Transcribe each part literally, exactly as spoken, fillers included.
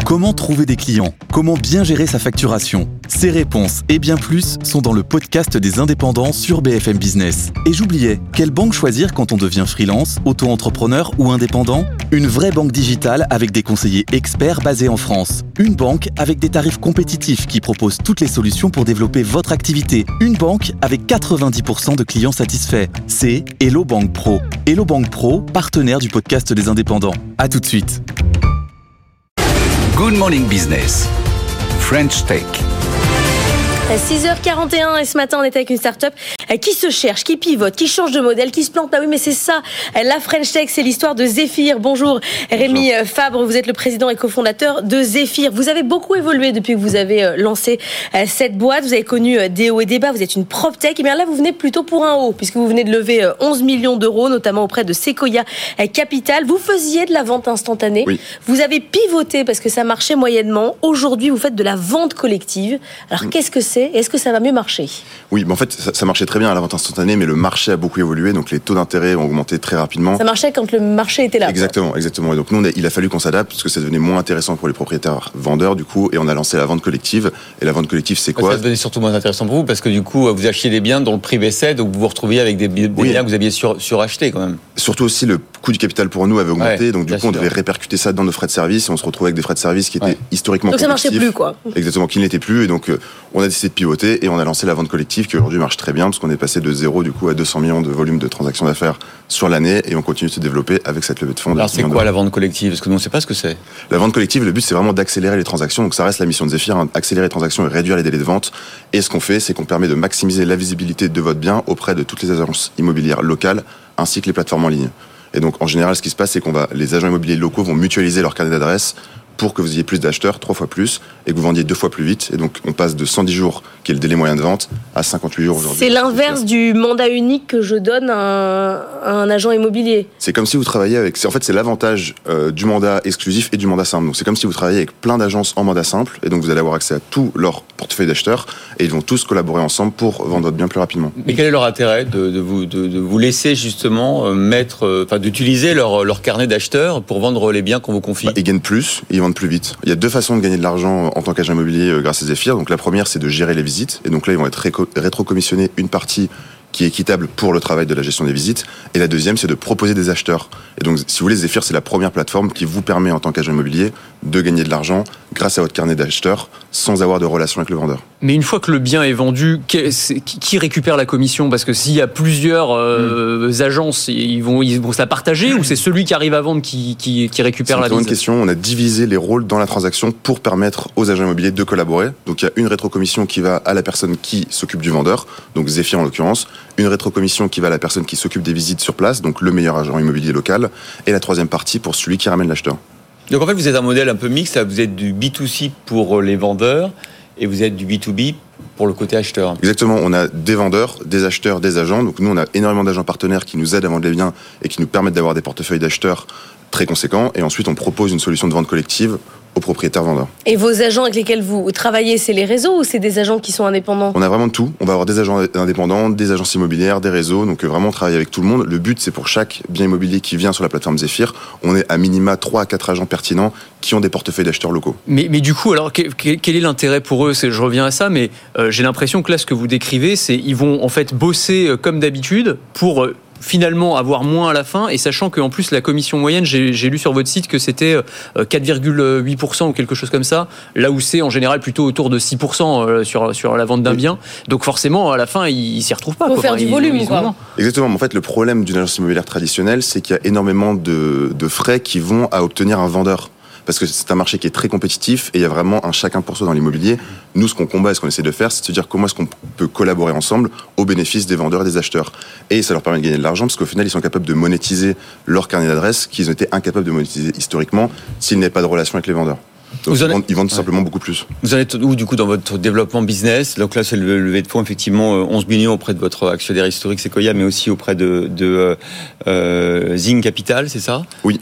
Comment trouver des clients ? Comment bien gérer sa facturation ? Ces réponses et bien plus sont dans le podcast des indépendants sur B F M Business. Et j'oubliais, quelle banque choisir quand on devient freelance, auto-entrepreneur ou indépendant ? Une vraie banque digitale avec des conseillers experts basés en France. Une banque avec des tarifs compétitifs qui propose toutes les solutions pour développer votre activité. Une banque avec quatre-vingt-dix pour cent de clients satisfaits. C'est Hello Bank Pro. Hello Bank Pro, partenaire du podcast des indépendants. À tout de suite. Good Morning Business, French Tech. six heures quarante et un et ce matin on est avec une start-up qui se cherche, qui pivote, qui change de modèle, qui se plante. Bah oui, mais c'est ça, la French Tech, c'est l'histoire de Zephyr. Bonjour, Rémi Bonjour. Fabre, vous êtes le président et cofondateur de Zephyr. Vous avez beaucoup évolué depuis que vous avez lancé cette boîte. Vous avez connu des hauts et des bas. Vous êtes une PropTech. Et bien là, vous venez plutôt pour un haut, puisque vous venez de lever onze millions d'euros, notamment auprès de Sequoia Capital. Vous faisiez de la vente instantanée. Oui. Vous avez pivoté parce que ça marchait moyennement. Aujourd'hui, vous faites de la vente collective. Alors, mmh. qu'est-ce que c'est ? Est-ce que ça va mieux marcher ? Oui, mais en fait, ça, ça marchait très bien à la vente instantanée, mais le marché a beaucoup évolué, donc les taux d'intérêt ont augmenté très rapidement. Ça marchait quand le marché était là. Exactement, quoi. exactement. Et donc nous, on a, il a fallu qu'on s'adapte parce que ça devenait moins intéressant pour les propriétaires vendeurs, du coup, et on a lancé la vente collective. Et la vente collective, c'est quoi ? Ça devenait surtout moins intéressant pour vous parce que du coup, vous achetiez des biens dont le prix baissait, donc vous vous retrouviez avec des, des oui. biens que vous aviez sur, surachetés quand même. Surtout aussi, le coût du capital pour nous avait augmenté, ouais, donc du coup, sûr. on devait répercuter ça dans nos frais de service et on se retrouvait avec des frais de service qui étaient ouais. historiquement donc ça marchait plus, quoi. Exactement, qui n'étaient plus, et donc euh, on a décidé de pivoter et on a lancé la vente collective qui aujourd'hui marche très bien parce qu'on est passé de zéro du coup à deux cents millions de volume de transactions d'affaires sur l'année et on continue de se développer avec cette levée de fonds. Alors c'est quoi la vente collective ? Parce que nous on ne sait pas ce que c'est. La vente collective, le but c'est vraiment d'accélérer les transactions, donc ça reste la mission de Zephyr, hein, accélérer les transactions et réduire les délais de vente. Et ce qu'on fait, c'est qu'on permet de maximiser la visibilité de votre bien auprès de toutes les agences immobilières locales ainsi que les plateformes en ligne. Et donc en général, ce qui se passe, c'est qu'on va, les agents immobiliers locaux vont mutualiser leur carnet d'adresses pour que vous ayez plus d'acheteurs, trois fois plus, et que vous vendiez deux fois plus vite. Et donc, on passe de cent dix jours, qui est le délai moyen de vente, à cinquante-huit jours aujourd'hui. C'est l'inverse du mandat unique que je donne à un, à un agent immobilier. C'est comme si vous travailliez avec... C'est, en fait, c'est l'avantage euh, du mandat exclusif et du mandat simple. Donc, c'est comme si vous travailliez avec plein d'agences en mandat simple, et donc vous allez avoir accès à tout leur portefeuille d'acheteurs, et ils vont tous collaborer ensemble pour vendre votre bien plus rapidement. Mais quel est leur intérêt de, de, vous, de, de vous laisser justement mettre... Enfin, d'utiliser leur, leur carnet d'acheteurs pour vendre les biens qu'on vous confie ? bah, Ils gagnent plus, ils vendent plus vite. Il y a deux façons de gagner de l'argent en tant qu'agent immobilier grâce à Zephyr. Donc la première, c'est de gérer les visites. Et donc là, ils vont être rétro-commissionnés une partie qui est équitable pour le travail de la gestion des visites. Et la deuxième, c'est de proposer des acheteurs. Et donc, si vous voulez, Zephyr, c'est la première plateforme qui vous permet, en tant qu'agent immobilier, de gagner de l'argent grâce à votre carnet d'acheteurs, sans avoir de relation avec le vendeur. Mais une fois que le bien est vendu, qui récupère la commission ? Parce que s'il y a plusieurs euh, mmh. agences, ils vont, ils vont se la partager, ou c'est celui qui arrive à vendre qui, qui, qui récupère la mise ? C'est une bonne question. On a divisé les rôles dans la transaction pour permettre aux agents immobiliers de collaborer. Donc, il y a une rétrocommission qui va à la personne qui s'occupe du vendeur, donc Zephyr en l'occurrence, une rétrocommission qui va à la personne qui s'occupe des visites sur place, donc le meilleur agent immobilier local, et la troisième partie pour celui qui ramène l'acheteur. Donc en fait, vous êtes un modèle un peu mixte, vous êtes du B deux C pour les vendeurs et vous êtes du B deux B pour le côté acheteur. Exactement, on a des vendeurs, des acheteurs, des agents. Donc nous, on a énormément d'agents partenaires qui nous aident à vendre les biens et qui nous permettent d'avoir des portefeuilles d'acheteurs très conséquents. Et ensuite, on propose une solution de vente collective aux propriétaires vendeurs. Et vos agents avec lesquels vous travaillez, c'est les réseaux ou c'est des agents qui sont indépendants ? On a vraiment de tout. On va avoir des agents indépendants, des agences immobilières, des réseaux. Donc vraiment, on travaille avec tout le monde. Le but, c'est pour chaque bien immobilier qui vient sur la plateforme Zephyr, on est à minima trois à quatre agents pertinents qui ont des portefeuilles d'acheteurs locaux. Mais, mais du coup, alors quel, quel est l'intérêt pour eux ? c'est, Je reviens à ça, mais euh, j'ai l'impression que là, ce que vous décrivez, c'est ils vont en fait bosser comme d'habitude pour... Euh, finalement avoir moins à la fin, et sachant qu'en plus la commission moyenne, j'ai, j'ai lu sur votre site que c'était quatre virgule huit pour cent ou quelque chose comme ça, là où c'est en général plutôt autour de six pour cent sur, sur la vente d'un oui. bien. Donc forcément, à la fin, ils ne s'y retrouvent pas. Il faut quoi. faire enfin, du ils, volume. ils quoi. Exactement. En fait, le problème d'une agence immobilière traditionnelle, c'est qu'il y a énormément de, de frais qui vont à obtenir un vendeur. Parce que c'est un marché qui est très compétitif et il y a vraiment un chacun pour soi dans l'immobilier. Nous, ce qu'on combat et ce qu'on essaie de faire, c'est de se dire comment est-ce qu'on peut collaborer ensemble au bénéfice des vendeurs et des acheteurs. Et ça leur permet de gagner de l'argent parce qu'au final, ils sont capables de monétiser leur carnet d'adresses qu'ils ont été incapables de monétiser historiquement s'il n'y avait pas de relation avec les vendeurs. Donc ils, êtes... vendent, ils vendent tout ouais. simplement beaucoup plus. Vous en êtes où du coup dans votre développement business ? Donc là c'est le levée de fonds effectivement onze millions auprès de votre actionnaire historique Sequoia, mais aussi auprès de, de euh, Zing Capital, c'est ça ? Oui.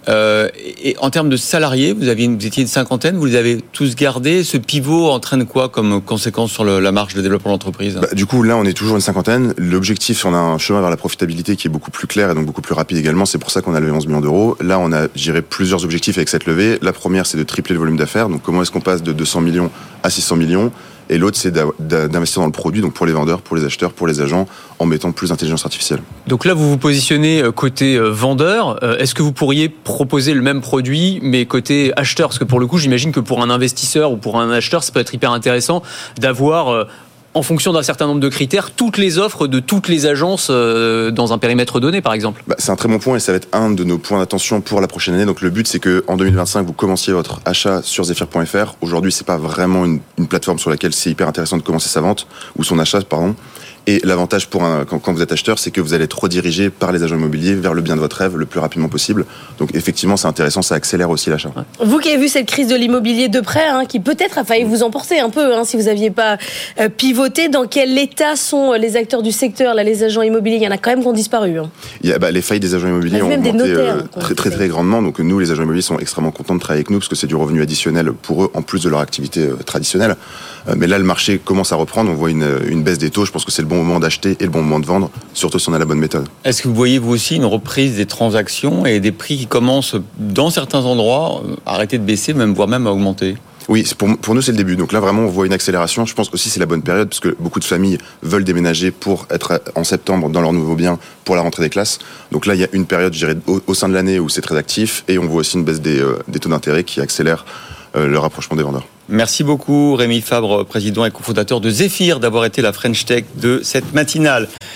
Euh, et en termes de salariés, vous, aviez, vous étiez une cinquantaine, vous les avez tous gardés. Ce pivot entraîne quoi comme conséquence sur le, la marge de développement de l'entreprise ? Bah, du coup, là, on est toujours une cinquantaine. L'objectif, on a un chemin vers la profitabilité qui est beaucoup plus clair et donc beaucoup plus rapide également. C'est pour ça qu'on a levé onze millions d'euros. Là, on a géré plusieurs objectifs avec cette levée. La première, c'est de tripler le volume d'affaires. Donc, comment est-ce qu'on passe de deux cents millions à six cents millions ? Et l'autre, c'est d'investir dans le produit, donc pour les vendeurs, pour les acheteurs, pour les agents, en mettant plus d'intelligence artificielle. Donc là, vous vous positionnez côté vendeur. Est-ce que vous pourriez proposer le même produit, mais côté acheteur ? Parce que pour le coup, j'imagine que pour un investisseur ou pour un acheteur, ça peut être hyper intéressant d'avoir, en fonction d'un certain nombre de critères, toutes les offres de toutes les agences dans un périmètre donné, par exemple. Bah, c'est un très bon point et ça va être un de nos points d'attention pour la prochaine année. Donc le but, c'est qu'en deux mille vingt-cinq, vous commenciez votre achat sur zephyr point f r. Aujourd'hui, c'est pas vraiment une, une plateforme sur laquelle c'est hyper intéressant de commencer sa vente ou son achat, pardon. Et l'avantage pour un, quand, quand vous êtes acheteur, c'est que vous allez être redirigé par les agents immobiliers vers le bien de votre rêve le plus rapidement possible. Donc effectivement, c'est intéressant, ça accélère aussi l'achat. Vous qui avez vu cette crise de l'immobilier de près, hein, qui peut-être a failli vous emporter un peu, hein, si vous n'aviez pas euh, pivoté, dans quel état sont les acteurs du secteur, là, les agents immobiliers ? Il y en a quand même qui ont disparu. Hein. Il y a, bah, les failles des agents immobiliers ont augmenté notaires, euh, très, très très grandement. Donc nous, les agents immobiliers sont extrêmement contents de travailler avec nous parce que c'est du revenu additionnel pour eux, en plus de leur activité euh, traditionnelle. Euh, mais là, le marché commence à reprendre. On voit une, une baisse des taux. Je pense que c'est le bon moment d'acheter et le bon moment de vendre, surtout si on a la bonne méthode. Est-ce que vous voyez, vous aussi, une reprise des transactions et des prix qui commencent, dans certains endroits, à arrêter de baisser, même, voire même à augmenter ? Oui, pour, pour nous, c'est le début. Donc là, vraiment, on voit une accélération. Je pense aussi que c'est la bonne période parce que beaucoup de familles veulent déménager pour être en septembre dans leur nouveau bien pour la rentrée des classes. Donc là, il y a une période, je dirais, au, au sein de l'année où c'est très actif et on voit aussi une baisse des, euh, des taux d'intérêt qui accélère euh, le rapprochement des vendeurs. Merci beaucoup, Rémi Fabre, président et cofondateur de Zephyr, d'avoir été la French Tech de cette matinale.